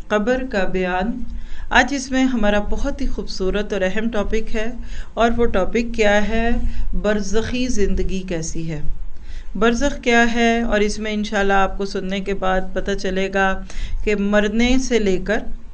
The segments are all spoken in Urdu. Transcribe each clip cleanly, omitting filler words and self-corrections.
قبر کا بیان۔ آج اس میں ہمارا بہت ہی خوبصورت اور اہم ٹاپک ہے، اور وہ ٹاپک کیا ہے؟ برزخی زندگی کیسی ہے، برزخ کیا ہے۔ اور اس میں انشاءاللہ آپ کو سننے کے بعد پتہ چلے گا کہ مرنے سے لے کر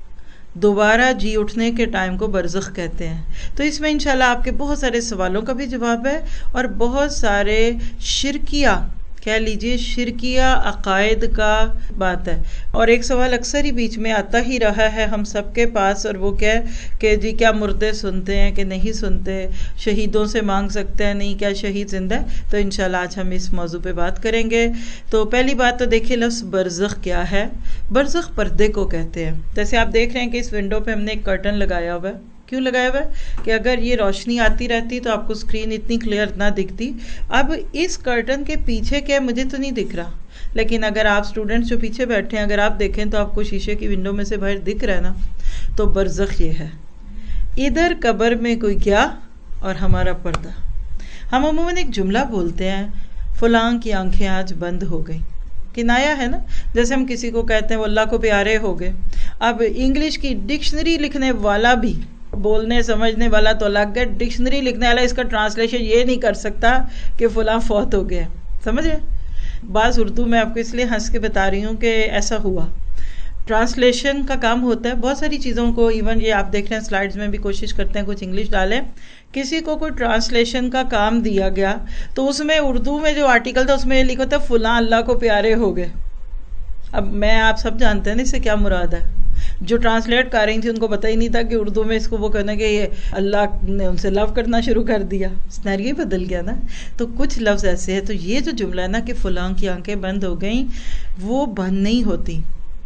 دوبارہ جی اٹھنے کے ٹائم کو برزخ کہتے ہیں۔ تو اس میں انشاءاللہ آپ کے بہت سارے سوالوں کا بھی جواب ہے، اور بہت سارے شرکیہ، کہہ لیجئے شرکیہ عقائد کا بات ہے۔ اور ایک سوال اکثر ہی بیچ میں آتا ہی رہا ہے ہم سب کے پاس، اور وہ کیا کہ جی کیا مردے سنتے ہیں کہ نہیں سنتے، شہیدوں سے مانگ سکتے ہیں نہیں، کیا شہید زندہ ہے؟ تو انشاءاللہ آج ہم اس موضوع پہ بات کریں گے۔ تو پہلی بات تو دیکھیے لفظ برزخ کیا ہے۔ برزخ پردے کو کہتے ہیں۔ جیسے آپ دیکھ رہے ہیں کہ اس ونڈو پہ ہم نے ایک کرٹن لگایا ہوا ہے۔ کیوں لگایا ہوا ہے؟ کہ اگر یہ روشنی آتی رہتی تو آپ کو اسکرین اتنی کلیئر نہ دکھتی۔ اب اس کرٹن کے پیچھے کیا مجھے تو نہیں دکھ رہا، لیکن اگر آپ اسٹوڈنٹس جو پیچھے بیٹھے ہیں اگر آپ دیکھیں تو آپ کو شیشے کی ونڈو میں سے باہر دکھ رہا ہے نا۔ تو برزخ یہ ہے، ادھر قبر میں کوئی گیا اور ہمارا پردہ۔ ہم عموماً ایک جملہ بولتے ہیں، فلاں کی آنکھیں آج بند ہو گئیں، کنایا ہے نا۔ جیسے ہم کسی کو کہتے ہیں وہ اللہ کو پیارے ہو گئے۔ اب انگلش کی ڈکشنری لکھنے والا بھی، بولنے سمجھنے والا تو الگ ہے، ڈکشنری لکھنے والا اس کا ٹرانسلیشن یہ نہیں کر سکتا کہ فلاں فوت ہو گیا، سمجھ گئے؟ بعض اردو میں آپ کو اس لیے ہنس کے بتا رہی ہوں کہ ایسا ہوا۔ ٹرانسلیشن کا کام ہوتا ہے بہت ساری چیزوں کو، ایون یہ آپ دیکھ رہے ہیں سلائیڈز میں بھی کوشش کرتے ہیں کچھ انگلش ڈالیں۔ کسی کو کوئی ٹرانسلیشن کا کام دیا گیا تو اس میں اردو میں جو آرٹیکل تھا اس میں یہ لکھا تھا فلاں اللہ کو پیارے ہو گئے۔ اب میں آپ سب جانتے ہیں نا اس سے کیا مراد ہے۔ جو ٹرانسلیٹ کر رہی تھی ان کو پتہ ہی نہیں تھا کہ اردو میں اس کو وہ کہنا کہ یہ اللہ نے ان سے لو کرنا شروع کر دیا، سینریو بدل گیا نا۔ تو کچھ لفظ ایسے ہیں۔ تو یہ جو جملہ ہے نا کہ فلاں کی آنکھیں بند ہو گئیں، وہ بند نہیں ہوتی،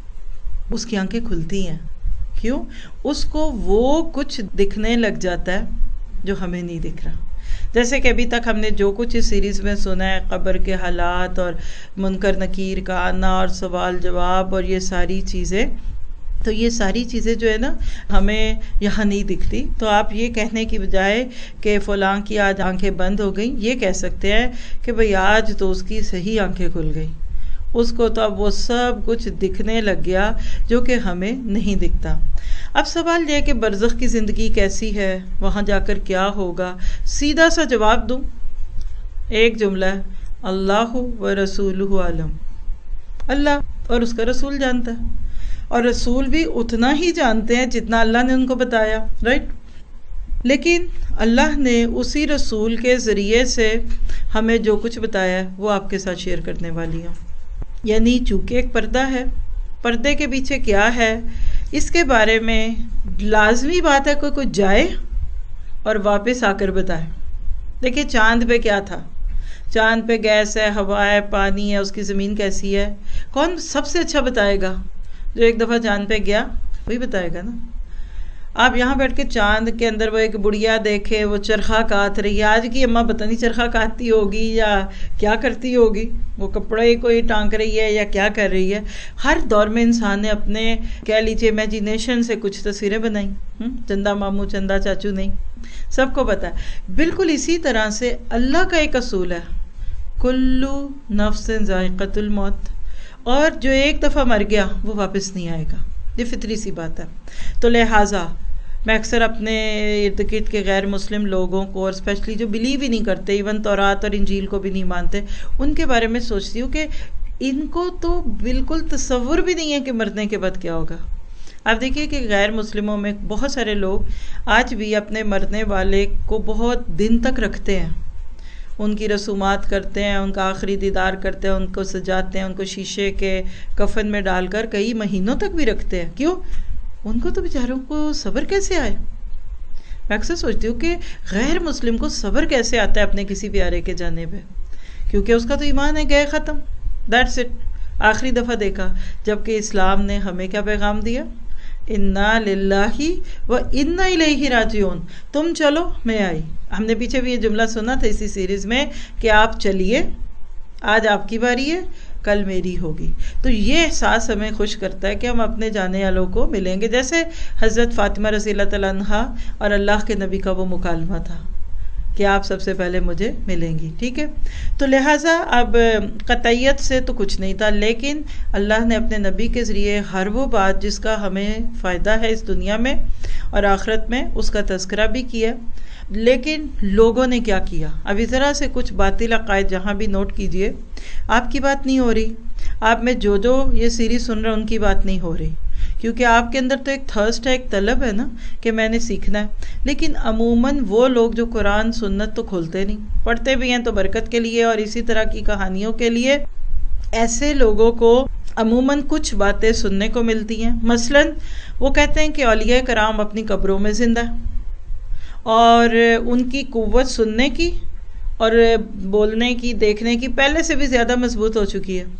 اس کی آنکھیں کھلتی ہیں۔ کیوں؟ اس کو وہ کچھ دکھنے لگ جاتا ہے جو ہمیں نہیں دکھ رہا۔ جیسے کہ ابھی تک ہم نے جو کچھ اس سیریز میں سنا ہے، قبر کے حالات اور منکر نکیر کا آنا اور سوال جواب اور یہ ساری چیزیں، تو یہ ساری چیزیں جو ہے نا ہمیں یہاں نہیں دکھتی۔ تو آپ یہ کہنے کی بجائے کہ فلاں کی آج آنکھیں بند ہو گئیں، یہ کہہ سکتے ہیں کہ بھئی آج تو اس کی صحیح آنکھیں کھل گئیں، اس کو تو اب وہ سب کچھ دکھنے لگ گیا جو کہ ہمیں نہیں دکھتا۔ اب سوال یہ ہے کہ برزخ کی زندگی کیسی ہے، وہاں جا کر کیا ہوگا؟ سیدھا سا جواب دوں، ایک جملہ ہے، اللہ و رسولہ عالم۔ اللہ اور اس کا رسول جانتا ہے، اور رسول بھی اتنا ہی جانتے ہیں جتنا اللہ نے ان کو بتایا، رائٹ؟ لیکن اللہ نے اسی رسول کے ذریعے سے ہمیں جو کچھ بتایا ہے وہ آپ کے ساتھ شیئر کرنے والی ہوں۔ یعنی چونکہ ایک پردہ ہے، پردے کے پیچھے کیا ہے اس کے بارے میں لازمی بات ہے کوئی جائے اور واپس آ کر بتائے۔ دیکھیے چاند پہ کیا تھا، چاند پہ گیس ہے، ہوا ہے، پانی ہے، اس کی زمین کیسی ہے، کون سب سے اچھا بتائے گا؟ جو ایک دفعہ چاند پہ گیا وہی بتائے گا نا۔ آپ یہاں بیٹھ کے چاند کے اندر وہ ایک بڑھیا دیکھے وہ چرخہ کاٹ رہی ہے، آج کی اماں پتہ نہیں چرخہ کاٹتی ہوگی یا کیا کرتی ہوگی، وہ کپڑے کوئی ٹانک رہی ہے یا کیا کر رہی ہے۔ ہر دور میں انسان نے اپنے کہہ لیجیے امیجینیشن سے کچھ تصویریں بنائیں، چندہ ماموں چندہ چاچو نہیں، سب کو پتہ ہے۔ بالکل اسی طرح سے اللہ کا ایک اصول ہے، کلو نفس ذائقۃ الموت، اور جو ایک دفعہ مر گیا وہ واپس نہیں آئے گا، یہ فطری سی بات ہے۔ تو لہٰذا میں اکثر اپنے ارد گرد کے غیر مسلم لوگوں کو، اور اسپیشلی جو بلیو ہی نہیں کرتے، ایون تورات اور انجیل کو بھی نہیں مانتے، ان کے بارے میں سوچتی ہوں کہ ان کو تو بالکل تصور بھی نہیں ہے کہ مرنے کے بعد کیا ہوگا۔ آپ دیکھیے کہ غیر مسلموں میں بہت سارے لوگ آج بھی اپنے مرنے والے کو بہت دن تک رکھتے ہیں، ان کی رسومات کرتے ہیں، ان کا آخری دیدار کرتے ہیں، ان کو سجاتے ہیں، ان کو شیشے کے کفن میں ڈال کر کئی مہینوں تک بھی رکھتے ہیں۔ کیوں؟ ان کو تو بیچاروں کو صبر کیسے آئے؟ میں اکثر سوچتی ہوں کہ غیر مسلم کو صبر کیسے آتا ہے اپنے کسی پیارے کے جانے پہ، کیونکہ اس کا تو ایمان ہے گئے ختم، دیٹس اٹ، آخری دفعہ دیکھا۔ جبکہ اسلام نے ہمیں کیا پیغام دیا؟ انا للہ و انا الیہ راجعون، تم چلو میں آئی۔ ہم نے پیچھے بھی یہ جملہ سنا تھا اسی سیریز میں کہ آپ چلیے، آج آپ کی باری ہے، کل میری ہوگی۔ تو یہ احساس ہمیں خوش کرتا ہے کہ ہم اپنے جانے والوں کو ملیں گے، جیسے حضرت فاطمہ رضی اللہ تعالیٰ عنہا اور اللہ کے نبی کا وہ مکالمہ تھا کہ آپ سب سے پہلے مجھے ملیں گی، ٹھیک ہے؟ تو لہٰذا اب قطعیت سے تو کچھ نہیں تھا، لیکن اللہ نے اپنے نبی کے ذریعے ہر وہ بات جس کا ہمیں فائدہ ہے اس دنیا میں اور آخرت میں اس کا تذکرہ بھی کیا۔ لیکن لوگوں نے کیا کیا؟ اب اس طرح سے کچھ باطل عقائد جہاں بھی نوٹ کیجئے، آپ کی بات نہیں ہو رہی، آپ میں جو یہ سیریز سن رہے ہیں ان کی بات نہیں ہو رہی، کیونکہ آپ کے اندر تو ایک تھرسٹ ہے، ایک طلب ہے نا کہ میں نے سیکھنا ہے۔ لیکن عموماً وہ لوگ جو قرآن سنت تو کھولتے نہیں، پڑھتے بھی ہیں تو برکت کے لیے اور اسی طرح کی کہانیوں کے لیے، ایسے لوگوں کو عموماً کچھ باتیں سننے کو ملتی ہیں۔ مثلاً وہ کہتے ہیں کہ اولیاء کرام اپنی قبروں میں زندہ ہیں اور ان کی قوت سننے کی اور بولنے کی، دیکھنے کی پہلے سے بھی زیادہ مضبوط ہو چکی ہے۔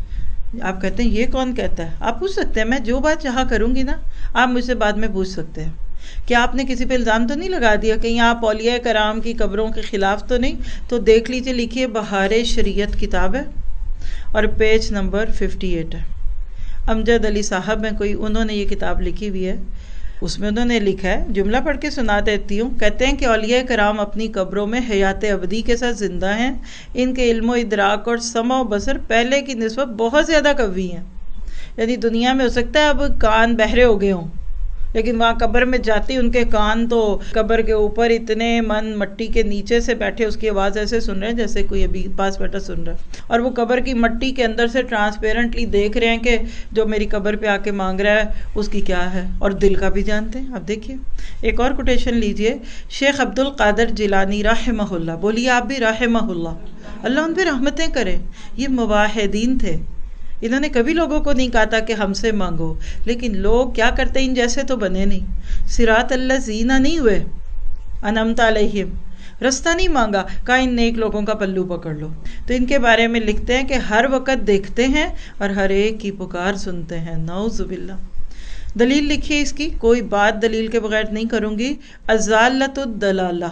آپ کہتے ہیں یہ کون کہتا ہے؟ آپ پوچھ سکتے ہیں، میں جو بات جہاں کروں گی نا آپ مجھ سے بعد میں پوچھ سکتے ہیں کہ آپ نے کسی پہ الزام تو نہیں لگا دیا، کہیں آپ اولیاء کرام کی قبروں کے خلاف تو نہیں؟ تو دیکھ لیجئے، لکھیے بہار شریعت کتاب ہے اور پیج نمبر 58 ہے۔ امجد علی صاحب ہیں کوئی، انہوں نے یہ کتاب لکھی ہوئی ہے، اس میں انہوں نے لکھا ہے، جملہ پڑھ کے سنا دیتی ہوں۔ کہتے ہیں کہ اولیاء کرام اپنی قبروں میں حیات ابدی کے ساتھ زندہ ہیں، ان کے علم و ادراک اور سمع و بصر پہلے کی نسبت بہت زیادہ قوی ہیں۔ یعنی دنیا میں ہو سکتا ہے اب کان بہرے ہو گئے ہوں، لیکن وہاں قبر میں جاتی ان کے کان تو قبر کے اوپر اتنے من مٹی کے نیچے سے بیٹھے اس کی آواز ایسے سن رہے ہیں جیسے کوئی ابھی پاس بیٹھا سن رہا ہے، اور وہ قبر کی مٹی کے اندر سے ٹرانسپیرنٹلی دیکھ رہے ہیں کہ جو میری قبر پہ آ کے مانگ رہا ہے اس کی کیا ہے، اور دل کا بھی جانتے ہیں۔ اب دیکھیے ایک اور کوٹیشن لیجئے، شیخ عبد القادر جیلانی رحمہ اللہ، بولیے آپ بھی رحمہ اللہ، اللہ ان پہ رحمتیں کرے۔ یہ موحدین تھے، انہوں نے کبھی لوگوں کو نہیں کہا تھا کہ ہم سے مانگو، لیکن لوگ کیا کرتے ہیں، ان جیسے تو بنے نہیں، صراط الذین نہیں ہوئے، انعمت علیہم، رستہ نہیں مانگا، کہا ان نیک لوگوں کا پلو پکڑ لو۔ تو ان کے بارے میں لکھتے ہیں کہ ہر وقت دیکھتے ہیں اور ہر ایک کی پکار سنتے ہیں، نعوذ باللہ۔ دلیل لکھیے اس کی، کوئی بات دلیل کے بغیر نہیں کروں گی، ازالۃ الدلالہ،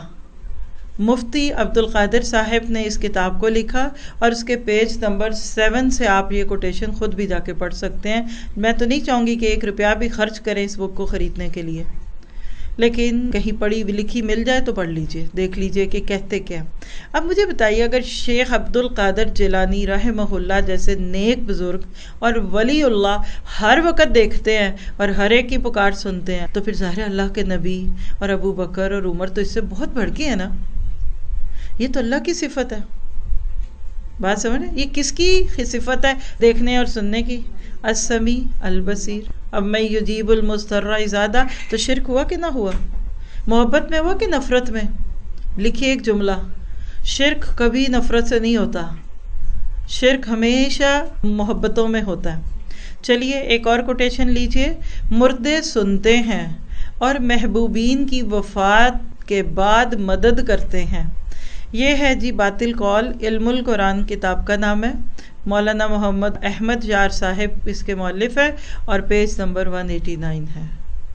مفتی عبد القادر صاحب نے اس کتاب کو لکھا اور اس کے پیج نمبر 7 سے آپ یہ کوٹیشن خود بھی جا کے پڑھ سکتے ہیں۔ میں تو نہیں چاہوں گی کہ 1 روپیہ بھی خرچ کریں اس بک کو خریدنے کے لیے، لیکن کہیں پڑھی لکھی مل جائے تو پڑھ لیجئے، دیکھ لیجئے کہ کہتے کیا۔ اب مجھے بتائیے، اگر شیخ عبد القادر جیلانی رحمہ اللہ جیسے نیک بزرگ اور ولی اللہ ہر وقت دیکھتے ہیں اور ہر ایک کی پکار سنتے ہیں، تو پھر ظاہر ہے اللہ کے نبی اور ابو بکر اور عمر تو اس سے بہت بڑھ کے ہیں نا، یہ تو اللہ کی صفت ہے۔ بات سمجھ رہے ہیں؟ یہ کس کی صفت ہے دیکھنے اور سننے کی؟ السمیع البصیر۔ اب میں یجیب المضطر اذا دعا، تو شرک ہوا کہ نہ ہوا؟ محبت میں ہوا کہ نفرت میں؟ لکھیے ایک جملہ، شرک کبھی نفرت سے نہیں ہوتا، شرک ہمیشہ محبتوں میں ہوتا ہے۔ چلیے ایک اور کوٹیشن لیجئے، مردے سنتے ہیں اور محبوبین کی وفات کے بعد مدد کرتے ہیں۔ یہ ہے جی باطل قول، علم القرآن کتاب کا نام ہے، مولانا محمد احمد یار صاحب اس کے مؤلف ہے اور پیج نمبر 189 ہے۔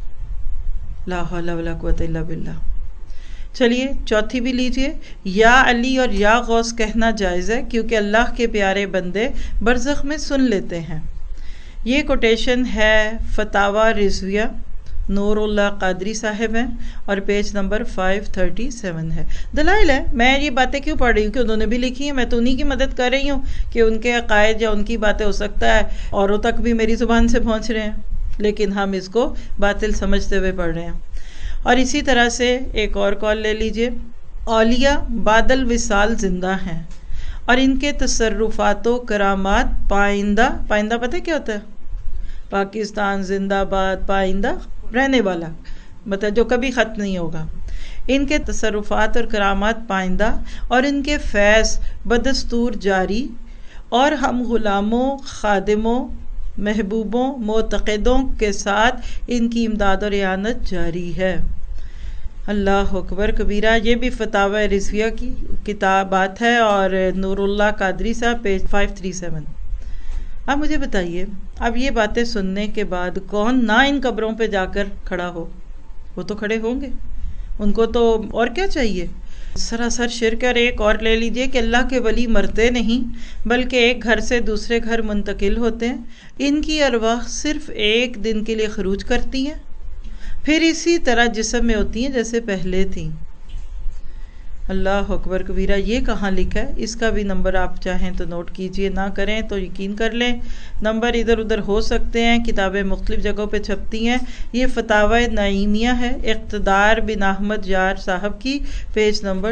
لا حول ولا قوت الا باللہ۔ چلیے چوتھی بھی لیجئے، یا علی اور یا غوث کہنا جائز ہے کیونکہ اللہ کے پیارے بندے برزخ میں سن لیتے ہیں۔ یہ کوٹیشن ہے فتاوی رضویہ، نور اللہ قادری صاحب ہیں اور پیج نمبر 537 ہے۔ دلائل ہے، میں یہ باتیں کیوں پڑھ رہی ہوں کہ انہوں نے بھی لکھی ہیں، میں تو انہی کی مدد کر رہی ہوں کہ ان کے عقائد یا ان کی باتیں ہو سکتا ہے اوروں تک بھی میری زبان سے پہنچ رہے ہیں، لیکن ہم اس کو باطل سمجھتے ہوئے پڑھ رہے ہیں۔ اور اسی طرح سے ایک اور قول لے لیجئے، اولیاء بعد الوصال زندہ ہیں اور ان کے تصرفات و کرامات پائندہ پتہ کیا ہوتا ہے؟ پاکستان زندہ باد، پائندہ رہنے والا، مطلب جو کبھی ختم نہیں ہوگا۔ ان کے تصرفات اور کرامات پائندہ اور ان کے فیض بدستور جاری، اور ہم غلاموں، خادموں، محبوبوں، معتقدوں کے ساتھ ان کی امداد اور اعانت جاری ہے۔ اللہ اکبر کبیرہ۔ یہ بھی فتاوی رضویہ کی کتابات ہے اور نور اللہ قادری صاحب پیج 537۔ اب مجھے بتائیے، اب یہ باتیں سننے کے بعد کون نہ ان قبروں پہ جا کر کھڑا ہو؟ وہ تو کھڑے ہوں گے، ان کو تو اور کیا چاہیے؟ سراسر شرک۔ اور ایک اور لے لیجئے کہ اللہ کے ولی مرتے نہیں بلکہ ایک گھر سے دوسرے گھر منتقل ہوتے ہیں، ان کی ارواح صرف ایک دن کے لیے خروج کرتی ہیں، پھر اسی طرح جسم میں ہوتی ہیں جیسے پہلے تھیں۔ اللہ اکبر کبیرہ، یہ کہاں لکھا ہے؟ اس کا بھی نمبر آپ چاہیں تو نوٹ کیجئے، نہ کریں تو یقین کر لیں نمبر ادھر ادھر ہو سکتے ہیں، کتابیں مختلف جگہوں پہ چھپتی ہیں۔ یہ فتاوی نعیمیہ ہے، اقتدار بن احمد یار صاحب کی، پیج نمبر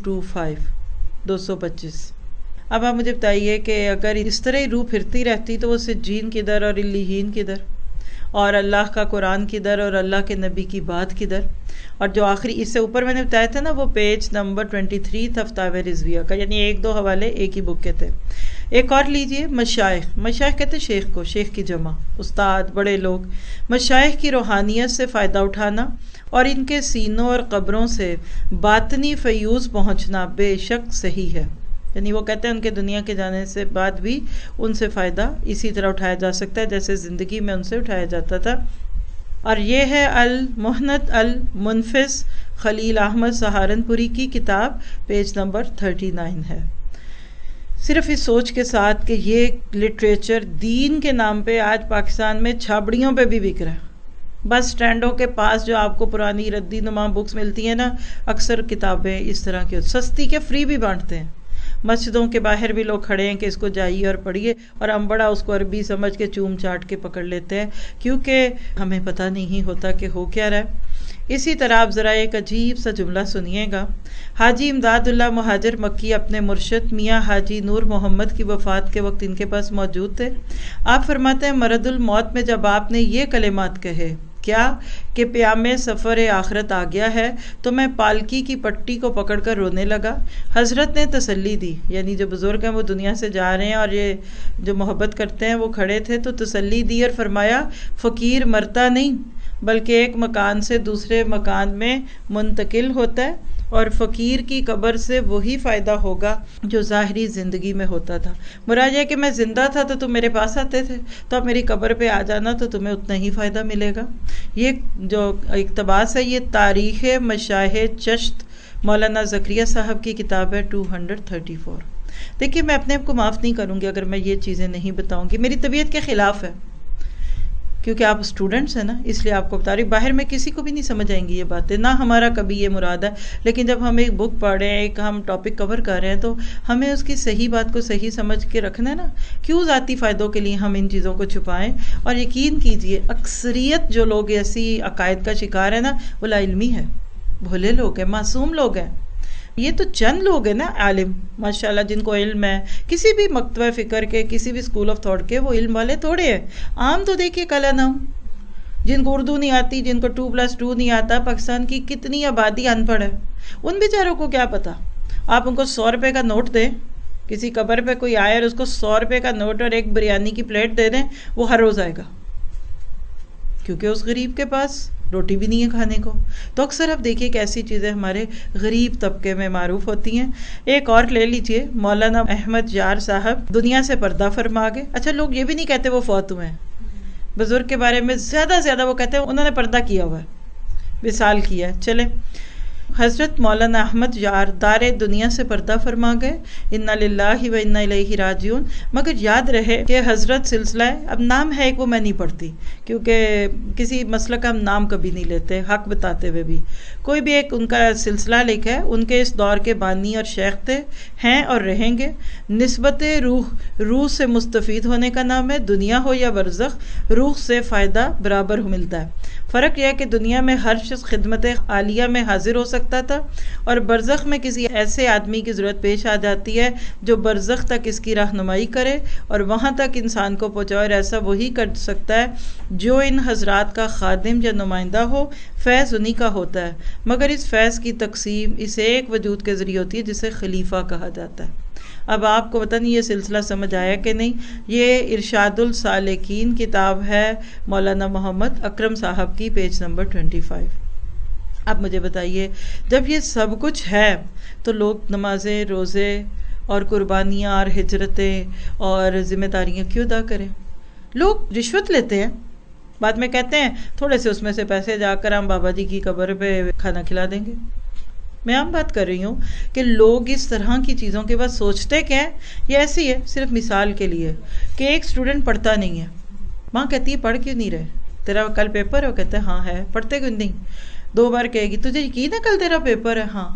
225۔ اب آپ مجھے بتائیے کہ اگر اس طرح ہی روح پھرتی رہتی تو وہ سجین کدھر اور علیین کدھر، اور اللہ کا قرآن کدھر اور اللہ کے نبی کی بات کدھر؟ اور جو آخری اس سے اوپر میں نے بتایا تھا نا، وہ پیج نمبر 23 تھا فتاوی رضویہ کا، یعنی ایک دو حوالے ایک ہی بک کے تھے۔ ایک اور لیجئے، مشائخ۔ مشائخ کہتے ہیں شیخ کو، شیخ کی جمع استاد، بڑے لوگ۔ مشائخ کی روحانیت سے فائدہ اٹھانا اور ان کے سینوں اور قبروں سے باطنی فیوز پہنچنا بے شک صحیح ہے، یعنی وہ کہتے ہیں ان کے دنیا کے جانے سے بعد بھی ان سے فائدہ اسی طرح اٹھایا جا سکتا ہے جیسے زندگی میں ان سے اٹھایا جاتا تھا۔ اور یہ ہے المحنت المنفس، خلیل احمد سہارنپوری کی کتاب، پیج نمبر 39 ہے۔ صرف اس سوچ کے ساتھ کہ یہ لٹریچر دین کے نام پہ آج پاکستان میں چھابڑیوں پہ بھی بک رہا ہے، بس اسٹینڈوں کے پاس جو آپ کو پرانی ردی نما بکس ملتی ہیں نا، اکثر کتابیں اس طرح کی سستی کے فری بھی بانٹتے ہیں۔ مسجدوں کے باہر بھی لوگ کھڑے ہیں کہ اس کو جائیے اور پڑھیے، اور ہم بڑا اس کو عربی سمجھ کے چوم چاٹ کے پکڑ لیتے ہیں، کیونکہ ہمیں پتہ نہیں ہوتا کہ ہو کیا رہا ہے۔ اسی طرح آپ ذرا ایک عجیب سا جملہ سنیے گا۔ حاجی امداد اللہ مہاجر مکی اپنے مرشد میاں حاجی نور محمد کی وفات کے وقت ان کے پاس موجود تھے۔ آپ فرماتے ہیں مرض الموت میں جب آپ نے یہ کلمات کہے کیا کہ پیام سفر آخرت آ گیا ہے، تو میں پالکی کی پٹی کو پکڑ کر رونے لگا۔ حضرت نے تسلی دی، یعنی جو بزرگ ہیں وہ دنیا سے جا رہے ہیں اور یہ جو محبت کرتے ہیں وہ کھڑے تھے، تو تسلی دی اور فرمایا فقیر مرتا نہیں بلکہ ایک مکان سے دوسرے مکان میں منتقل ہوتا ہے، اور فقیر کی قبر سے وہی فائدہ ہوگا جو ظاہری زندگی میں ہوتا تھا۔ مراد یہ کہ میں زندہ تھا تو تم میرے پاس آتے تھے، تو اب میری قبر پہ آ جانا تو تمہیں اتنا ہی فائدہ ملے گا۔ یہ جو اقتباس ہے یہ تاریخ مشاہد چشت مولانا زکریا صاحب کی کتاب ہے 234۔ دیکھیے میں اپنے آپ کو معاف نہیں کروں گی اگر میں یہ چیزیں نہیں بتاؤں گی، میری طبیعت کے خلاف ہے، کیونکہ آپ اسٹوڈنٹس ہیں نا، اس لیے آپ کو بتا رہی، باہر میں کسی کو بھی نہیں سمجھ آئیں گی یہ باتیں، نہ ہمارا کبھی یہ مراد ہے، لیکن جب ہم ایک بک پڑھ رہے ہیں، ایک ہم ٹاپک کور کر رہے ہیں، تو ہمیں اس کی صحیح بات کو صحیح سمجھ کے رکھنا ہے نا، کیوں ذاتی فائدوں کے لیے ہم ان چیزوں کو چھپائیں۔ اور یقین کیجئے اکثریت جو لوگ ایسی عقائد کا شکار ہے نا، وہ لا علمی ہے، بھولے لوگ ہیں، معصوم لوگ ہیں۔ یہ تو چند لوگ ہیں نا عالم ماشاءاللہ جن کو علم ہے، کسی بھی مکتبہ فکر کے، کسی بھی اسکول آف تھاٹ کے، وہ علم والے تھوڑے ہیں۔ عام تو دیکھیے کلا نام، جن کو اردو نہیں آتی، جن کو 2+2 نہیں آتا، پاکستان کی کتنی آبادی ان پڑھ ہے، ان بیچاروں کو کیا پتا۔ آپ ان کو 100 روپے کا نوٹ دیں، کسی قبر پہ کوئی آئے اور اس کو 100 روپے کا نوٹ اور ایک بریانی کی پلیٹ دے دیں، وہ ہر روز آئے گا، کیونکہ اس غریب کے پاس روٹی بھی نہیں ہے کھانے کو۔ تو اکثر اب دیکھیے کہ ایسی چیزیں ہمارے غریب طبقے میں معروف ہوتی ہیں۔ ایک اور لے لیجئے، مولانا احمد یار صاحب دنیا سے پردہ فرما گئے۔ اچھا لوگ یہ بھی نہیں کہتے وہ فوت ہوئے ہیں، بزرگ کے بارے میں زیادہ سے زیادہ وہ کہتے ہیں انہوں نے پردہ کیا ہوا ہے، وصال کیا ہے۔ چلے حضرت مولانا احمد یار دار دنیا سے پردہ فرما گئے، انا للہ و انا الیہ راجعون۔ مگر یاد رہے کہ حضرت سلسلہ ہے، اب نام ہے ایک وہ میں نہیں پڑھتی کیونکہ کسی مسئلہ کا ہم نام کبھی نہیں لیتے حق بتاتے ہوئے بھی، کوئی بھی ایک ان کا سلسلہ لکھا ہے، ان کے اس دور کے بانی اور شیخ تھے، ہیں اور رہیں گے۔ نسبت روح سے مستفید ہونے کا نام ہے، دنیا ہو یا برزخ روح سے فائدہ برابر ملتا ہے۔ فرق یہ ہے کہ دنیا میں ہر شخص خدمت عالیہ میں حاضر ہو سکتا تھا، اور برزخ میں کسی ایسے آدمی کی ضرورت پیش آ جاتی ہے جو برزخ تک اس کی رہنمائی کرے اور وہاں تک انسان کو پہنچائے، اور ایسا وہی کر سکتا ہے جو ان حضرات کا خادم یا نمائندہ ہو۔ فیض انہی کا ہوتا ہے، مگر اس فیض کی تقسیم اس ایک وجود کے ذریعے ہوتی ہے جسے خلیفہ کہا جاتا ہے۔ اب آپ کو پتہ نہیں یہ سلسلہ سمجھ آیا کہ نہیں؟ یہ ارشاد السالکین کتاب ہے مولانا محمد اکرم صاحب کی، پیج نمبر 25۔ اب مجھے بتائیے جب یہ سب کچھ ہے تو لوگ نمازیں، روزے اور قربانیاں اور ہجرتیں اور ذمہ داریاں کیوں ادا کریں؟ لوگ رشوت لیتے ہیں، بعد میں کہتے ہیں تھوڑے سے اس میں سے پیسے جا کر ہم بابا جی کی قبر پہ کھانا کھلا دیں گے۔ میں عام بات کر رہی ہوں کہ لوگ اس طرح کی چیزوں کے بعد سوچتے کیا ہیں؟ یہ ایسی ہے، صرف مثال کے لیے کہ ایک اسٹوڈنٹ پڑھتا نہیں ہے، ماں کہتی ہے پڑھ کیوں نہیں رہے، تیرا کل پیپر ہے؟ وہ کہتا ہے ہاں ہے۔ پڑھتے کیوں نہیں؟ 2 بار کہے گی تجھے یقین ہے کل تیرا پیپر ہے؟ ہاں۔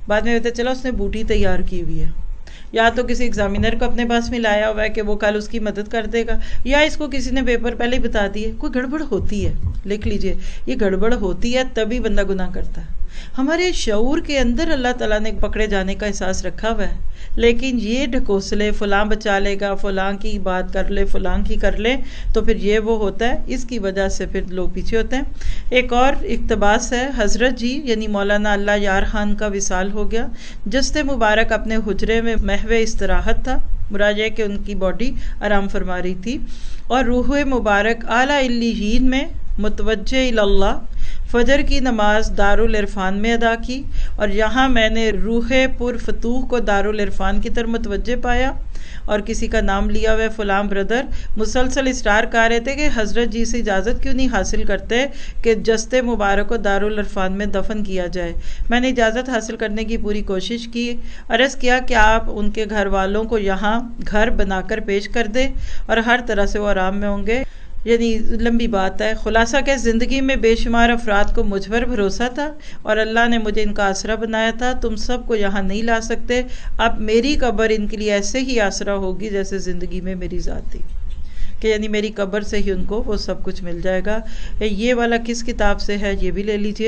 بعد میں پتہ چلا اس نے بوٹی تیار کی ہوئی ہے، یا تو کسی ایگزامینر کو اپنے پاس میں لایا ہوا ہے کہ وہ کل اس کی مدد کر دے گا، یا اس کو کسی نے پیپر پہلے ہی بتا دیے. کوئی گڑبڑ ہوتی ہے، لکھ لیجئے، یہ گڑبڑ ہوتی ہے تبھی بندہ گناہ کرتا ہے. ہمارے شعور کے اندر اللہ تعالیٰ نے پکڑے جانے کا احساس رکھا ہوا ہے، لیکن یہ ڈھکوسلے فلاں بچا لے گا، فلاں کی بات کر لے، فلاں کی کر لے، تو پھر یہ وہ ہوتا ہے، اس کی وجہ سے پھر لوگ پیچھے ہوتے ہیں. ایک اور اقتباس ہے، حضرت جی یعنی مولانا اللہ یار خان کا وصال ہو گیا. جستے مبارک اپنے حجرے میں محو استراحت تھا، مراد یہ کہ ان کی باڈی آرام فرما رہی تھی، اور روح مبارک اعلیٰ علیین میں متوجہ اللہ فجر کی نماز دارالعرفان میں ادا کی، اور یہاں میں نے روح پر فتوح کو دارالعرفان کی طرف متوجہ پایا، اور کسی کا نام لیا ہوا فلاں بردر مسلسل اصرار کر رہے تھے کہ حضرت جی سے اجازت کیوں نہیں حاصل کرتے کہ جستے مبارک کو دارالعرفان میں دفن کیا جائے. میں نے اجازت حاصل کرنے کی پوری کوشش کی، عرض کیا کہ آپ ان کے گھر والوں کو یہاں گھر بنا کر پیش کر دیں اور ہر طرح سے وہ آرام میں ہوں گے. یعنی لمبی بات ہے، خلاصہ کہ زندگی میں بے شمار افراد کو مجھ پر بھروسہ تھا اور اللہ نے مجھے ان کا آسرا بنایا تھا. تم سب کو یہاں نہیں لا سکتے، اب میری قبر ان کے لیے ایسے ہی آسرا ہوگی جیسے زندگی میں میری ذات تھی، کہ یعنی میری قبر سے ہی ان کو وہ سب کچھ مل جائے گا. یہ والا کس کتاب سے ہے یہ بھی لے لیجئے،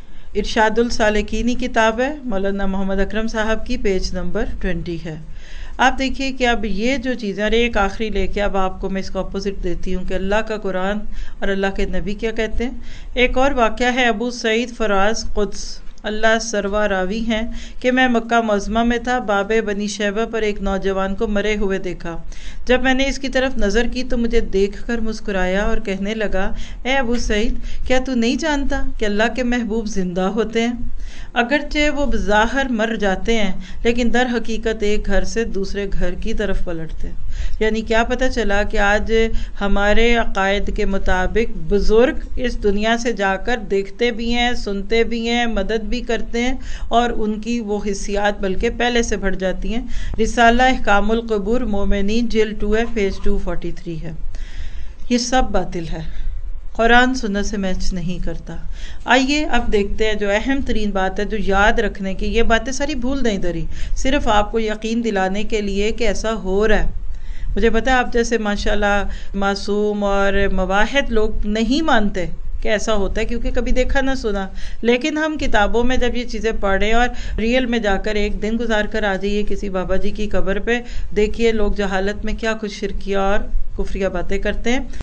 ارشاد السالکینی کتاب ہے، مولانا محمد اکرم صاحب کی، پیج نمبر 20 ہے. آپ دیکھیے کہ اب یہ جو چیزیں، اور ایک آخری لے کے اب آپ کو میں اس کا اپوزٹ دیتی ہوں کہ اللہ کا قرآن اور اللہ کے نبی کیا کہتے ہیں. ایک اور واقعہ ہے، ابو سعید فراز قدس اللہ سروا راوی ہیں کہ میں مکہ معظمہ میں تھا، باب بنی شیبہ پر ایک نوجوان کو مرے ہوئے دیکھا. جب میں نے اس کی طرف نظر کی تو مجھے دیکھ کر مسکرایا اور کہنے لگا، اے ابو سعید، کیا تو نہیں جانتا کہ اللہ کے محبوب زندہ ہوتے ہیں؟ اگرچہ وہ بظاہر مر جاتے ہیں لیکن در حقیقت ایک گھر سے دوسرے گھر کی طرف پلٹتے ہیں. یعنی کیا پتہ چلا کہ آج ہمارے عقائد کے مطابق بزرگ اس دنیا سے جا کر دیکھتے بھی ہیں، سنتے بھی ہیں، مدد بھی کرتے ہیں، اور ان کی وہ حسیات بلکہ پہلے سے بڑھ جاتی ہیں. رسالہ احکام القبور مومنین جلد 2 ہے، پیج 243 ہے. یہ سب باطل ہے، قرآن سنت سے میچ نہیں کرتا. آئیے اب دیکھتے ہیں جو اہم ترین بات ہے، جو یاد رکھنے کی، یہ باتیں ساری بھول دیں ادھر ہی، صرف آپ کو یقین دلانے کے لیے کہ ایسا ہو رہا ہے. مجھے پتہ ہے آپ جیسے ماشاءاللہ معصوم اور مواحد لوگ نہیں مانتے کہ ایسا ہوتا ہے کیونکہ کبھی دیکھا نہ سنا، لیکن ہم کتابوں میں جب یہ چیزیں پڑھیں اور ریئل میں جا کر ایک دن گزار کر آ جائیے کسی بابا جی کی قبر پہ، دیکھیے لوگ جہالت میں کیا کچھ شرکیہ اور کفریہ باتیں کرتے ہیں.